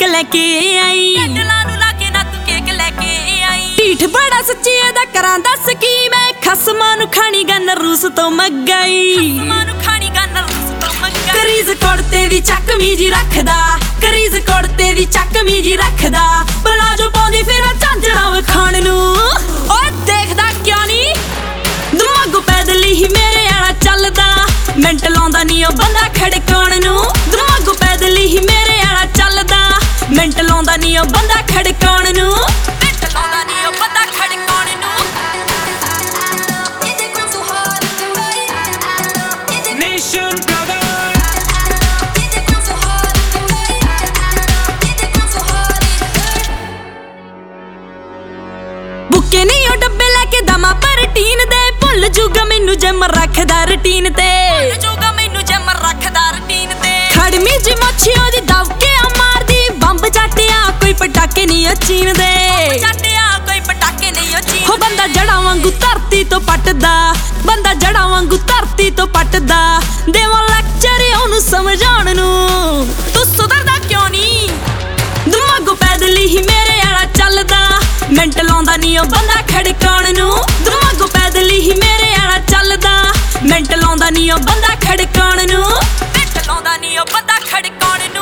लेके आई कैंडलां नूं ला के ना तू केक लेके आई ढीठ बड़ा सच्ची एदा करां दस की मैं खसमां नूं खानी गन रूस तो मगाई करीज कोड़ते दी चकमी जी रखदा करीज कोड़ते दी चकमी जी रखदा पलाजो पाउंदी फिर झांजड़ा वखाण नूं ओए देखदा क्यों नहीं दिमागों पैदल ही मेरे आला चलदा मिंट लाउंदा नहीं ओ बंदा खड़काउण नूं दिमागों पैदल ही मेरे आला चलदा मिंट लाउंदा नहीं ओ बंदा खड़काउण नूं मिंट लाउंदा नहीं ओ बंदा खड़काउण नूं Nation brother बुके नहीं ओ डब्बे लेके दमा पर टीन दे भुल जूगा मैनू जिम रखदा रूटीन ते खड़मी जी मच्छी ओदी दबके मारदी बंब जाटिया कोई पटाके नहीं चीन दे हो बंदा जड़ा वांगू धरती तो पटदा बंदा जड़ा वांगू धरती तो पटदा देवा लेक्चर ओनू समझाउण नूं तू सुधरदा क्यों नहीं दिमागों पैदल ही मेरे आला चलदा मिंट लाउंदा नहीं ओ बंदा खड़काउण नूं दिमागों पैदल ही मेरे आला चलदा मिंट लाउंदा नहीं ओ बंदा खड़काउण नूं मिंट लाउंदा नहीं ओ बंदा खड़काउण नूं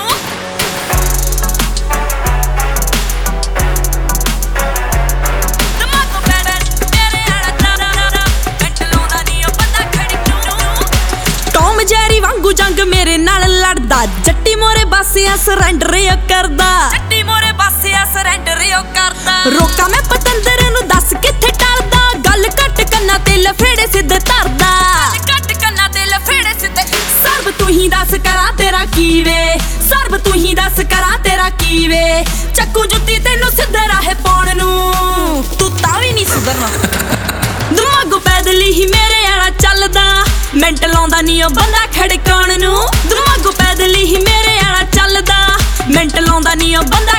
दिमागों पैदल मेरे आला चलदा मिंट लाउंदा नहीं ओ बंदा खड़काउण टॉम जैरी वांगू जंग मेरे नाल लड़दा जट्टी मोरे बासियां सरैंडर करदा जट्टी मोरे बासियां सरैंडर करदा रोका मैं पतंदर नूं दस किथे टलदा गल घट कन्ना ते लफेड़े सिद्धे धरदा घट कन्ना ते लफेड़े सिद्धे सर्व तू ही दस करा तेरा की वे सर्व तू ही दस करा तेरा की वे चक्कू जुत्ती तेनू सिद्धे राहे पाउण नूं तू तां वी नहीं सुधरना दिमागों पैदल ही मेरे आला चलदा मिंट लाउंदा नहीं ओ बंदा खड़काउण नूं दिमागों पैदल ही मेरे आला चलदा मिंट लाउंदा नहीं ओ बंदा